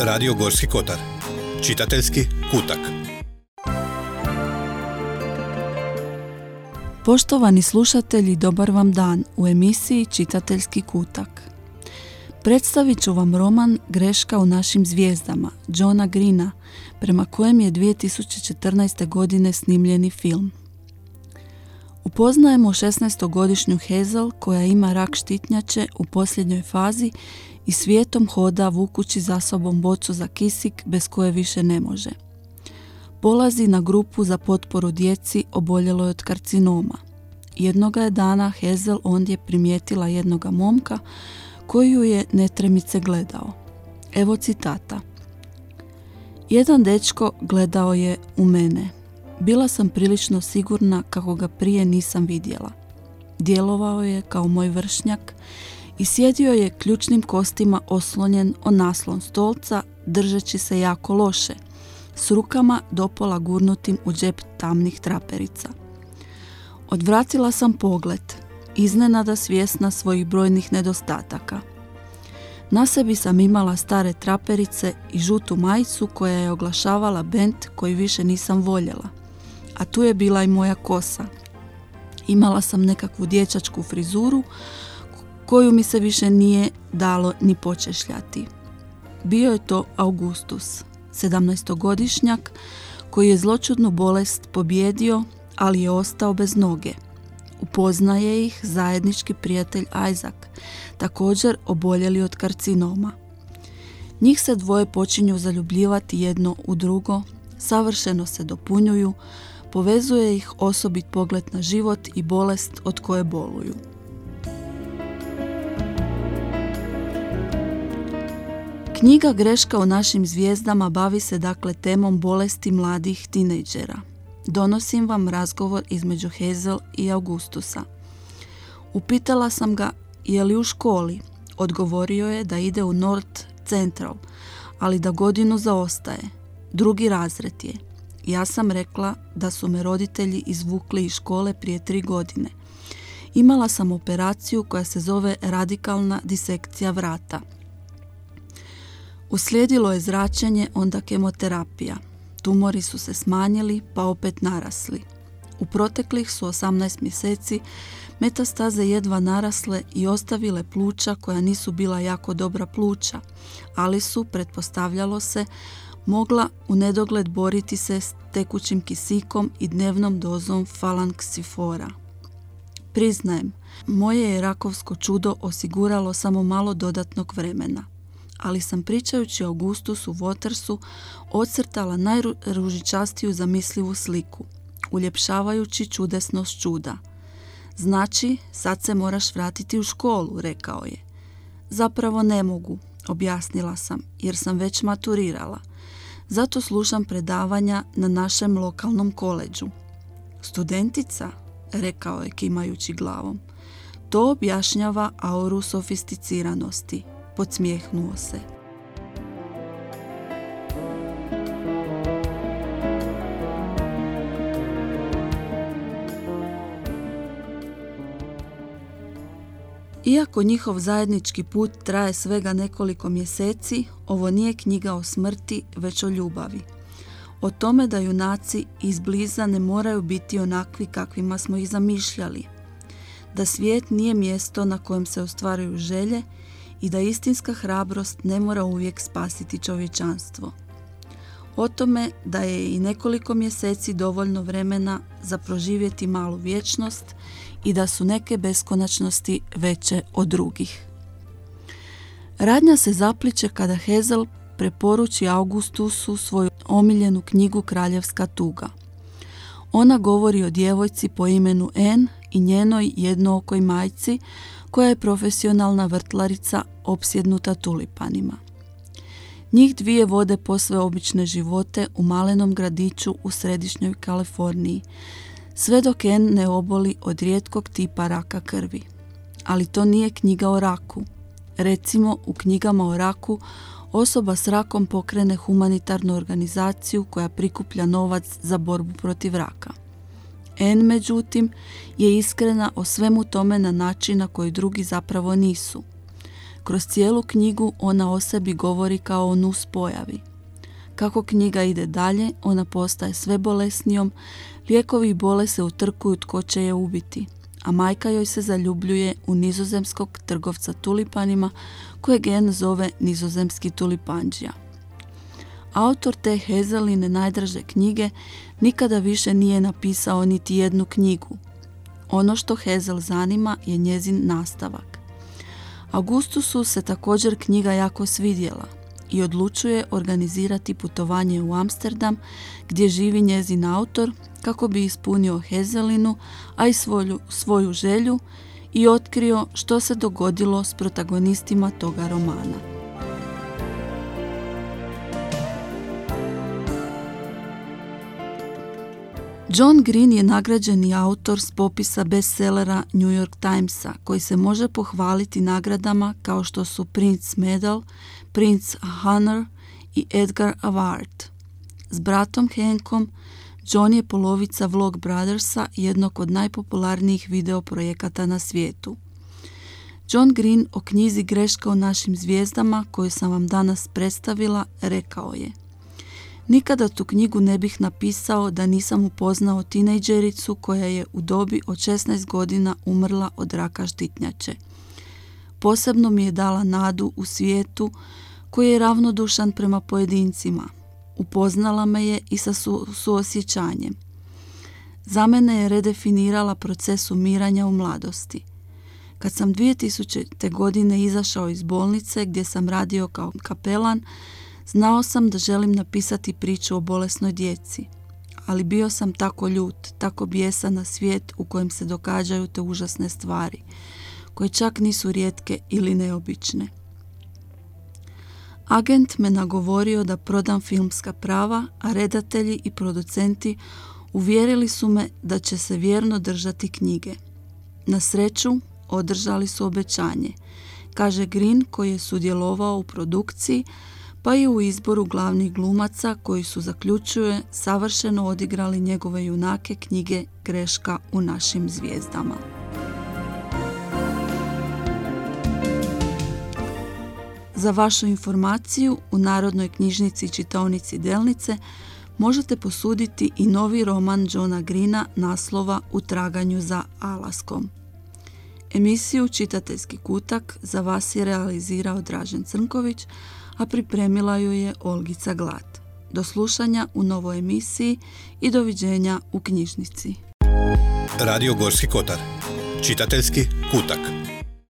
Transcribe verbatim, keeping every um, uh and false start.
Radio Gorski kotar. Čitateljski kutak. Poštovani slušatelji, dobar vam dan u emisiji Čitateljski kutak. Predstavit ću vam roman Greška u našim zvijezdama Johna Greena, prema kojem je dvije tisuće četrnaeste. godine snimljeni film. Upoznajemo šesnaestogodišnju Hazel koja ima rak štitnjače u posljednjoj fazi i svijetom hoda vukući za sobom bocu za kisik bez koje više ne može. Polazi na grupu za potporu djeci oboljeloj od karcinoma. Jednoga je dana Hazel ondje primijetila jednoga momka koji ju je netremice gledao. Evo citata. Jedan dečko gledao je u mene. Bila sam prilično sigurna kako ga prije nisam vidjela. Djelovao je kao moj vršnjak i sjedio je ključnim kostima oslonjen o naslon stolca, držeći se jako loše, s rukama dopola gurnutim u džep tamnih traperica. Odvratila sam pogled, iznenada svjesna svojih brojnih nedostataka. Na sebi sam imala stare traperice i žutu majicu koja je oglašavala bend koji više nisam voljela, a tu je bila i moja kosa. Imala sam nekakvu dječačku frizuru koju mi se više nije dalo ni počešljati. Bio je to Augustus, sedamnaestogodišnjak koji je zloćudnu bolest pobijedio, ali je ostao bez noge. Upoznaje ih zajednički prijatelj Isaac, također oboljeli od karcinoma. Njih se dvoje počinju zaljubljivati jedno u drugo, savršeno se dopunjuju, povezuje ih osobit pogled na život i bolest od koje boluju. Knjiga Greška u našim zvijezdama bavi se dakle temom bolesti mladih tinejdžera. Donosim vam razgovor između Hazel i Augustusa. Upitala sam ga je li u školi. Odgovorio je da ide u North Central, ali da godinu zaostaje. Drugi razred je. Ja sam rekla da su me roditelji izvukli iz škole prije tri godine. Imala sam operaciju koja se zove radikalna disekcija vrata. Uslijedilo je zračenje, onda kemoterapija. Tumori su se smanjili, pa opet narasli. U proteklih su osamnaest mjeseci metastaze jedva narasle i ostavile pluća koja nisu bila jako dobra pluća, ali su, pretpostavljalo se, mogla u nedogled boriti se s tekućim kisikom i dnevnom dozom falanksifora. Priznajem, moje je rakovsko čudo osiguralo samo malo dodatnog vremena, ali sam pričajući Augustusu Watersu ocrtala najružičastiju zamislivu sliku, uljepšavajući čudesnost čuda. Znači, sad se moraš vratiti u školu, rekao je. Zapravo ne mogu, objasnila sam, jer sam već maturirala. Zato slušam predavanja na našem lokalnom koledžu. Studentica, rekao je kimajući glavom. To objašnjava auru sofisticiranosti. Podsmijehnuo se. Iako njihov zajednički put traje svega nekoliko mjeseci, ovo nije knjiga o smrti, već o ljubavi. O tome da junaci izbliza ne moraju biti onakvi kakvima smo ih zamišljali. Da svijet nije mjesto na kojem se ostvaruju želje i da istinska hrabrost ne mora uvijek spasiti čovječanstvo. O tome da je i nekoliko mjeseci dovoljno vremena za proživjeti malu vječnost i da su neke beskonačnosti veće od drugih. Radnja se zapliče kada Hazel preporuči Augustusu svoju omiljenu knjigu Kraljevska tuga. Ona govori o djevojci po imenu Anne i njenoj jednookoj majci koja je profesionalna vrtlarica opsjednuta tulipanima. Njih dvije vode posve obične živote u malenom gradiću u središnjoj Kaliforniji, sve dok Anne ne oboli od rijetkog tipa raka krvi. Ali to nije knjiga o raku. Recimo, u knjigama o raku osoba s rakom pokrene humanitarnu organizaciju koja prikuplja novac za borbu protiv raka. Anne, međutim, je iskrena o svemu tome na način na koji drugi zapravo nisu. Kroz cijelu knjigu ona o sebi govori kao o nus pojavi. Kako knjiga ide dalje, ona postaje sve bolesnijom, lijekovi i bole se utrkuju tko će je ubiti, a majka joj se zaljubljuje u nizozemskog trgovca tulipanima kojeg Anne zove nizozemski tulipanđija. Autor te Hazeline najdraže knjige nikada više nije napisao niti jednu knjigu. Ono što Hazel zanima je njezin nastavak. Augustusu se također knjiga jako svidjela i odlučuje organizirati putovanje u Amsterdam gdje živi njezin autor kako bi ispunio Hazelinu, a i svoju, svoju želju i otkrio što se dogodilo s protagonistima toga romana. John Green je nagrađeni autor s popisa bestsellera New York Timesa koji se može pohvaliti nagradama kao što su Prince Medal, Prince Honor i Edgar Award. S bratom Hankom John je polovica Vlog Brothersa, jednog od najpopularnijih video projekata na svijetu. John Green o knjizi Greška u našim zvijezdama koju sam vam danas predstavila rekao je: nikada tu knjigu ne bih napisao da nisam upoznao tinejdžericu koja je u dobi od šesnaest godina umrla od raka štitnjače. Posebno mi je dala nadu u svijetu koji je ravnodušan prema pojedincima. Upoznala me je i sa su, suosjećanjem. Za mene je redefinirala proces umiranja u mladosti. Kad sam dvije tisućite. godine izašao iz bolnice gdje sam radio kao kapelan, znao sam da želim napisati priču o bolesnoj djeci, ali bio sam tako ljut, tako bijesan na svijet u kojem se događaju te užasne stvari, koje čak nisu rijetke ili neobične. Agent me nagovorio da prodam filmska prava, a redatelji i producenti uvjerili su me da će se vjerno držati knjige. Na sreću, održali su obećanje, kaže Green koji je sudjelovao u produkciji, pa i u izboru glavnih glumaca koji su, zaključuje, savršeno odigrali njegove junake knjige Greška u našim zvijezdama. Za vašu informaciju, u Narodnoj knjižnici i čitaonici Delnice možete posuditi i novi roman Johna Greena naslova U traganju za Alaskom. Emisiju Čitateljski kutak za vas je realizirao Dražen Crnković, a pripremila ju je Olgica Glad. Do slušanja u novoj emisiji i doviđenja u knjižnici. Radio Gorski kotar. Čitateljski kutak.